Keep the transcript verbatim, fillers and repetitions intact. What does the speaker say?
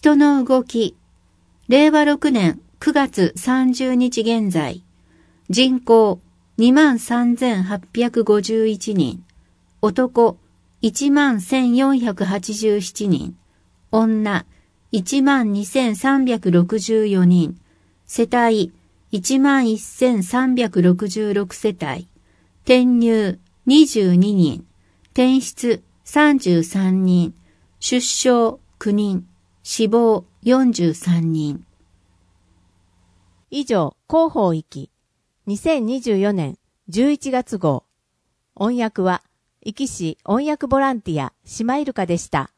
人の動き。れいわろくねんくがつさんじゅうにち現在。人口 にまんさんぜんはっぴゃくごじゅういちにん。男 いちまんせんよんひゃくはちじゅうななにん。女 いちまんにせんさんびゃくろくじゅうよにん。世帯 いちまんせんさんびゃくろくじゅうろく 世帯。転入にじゅうににん。転出さんじゅうさんにん。出生きゅうにん。死亡よんじゅうさんにん。 以上、広報行き。にせんにじゅうよねんじゅういちがつ号。音訳は、壱岐市音訳ボランティア、シマイルカでした。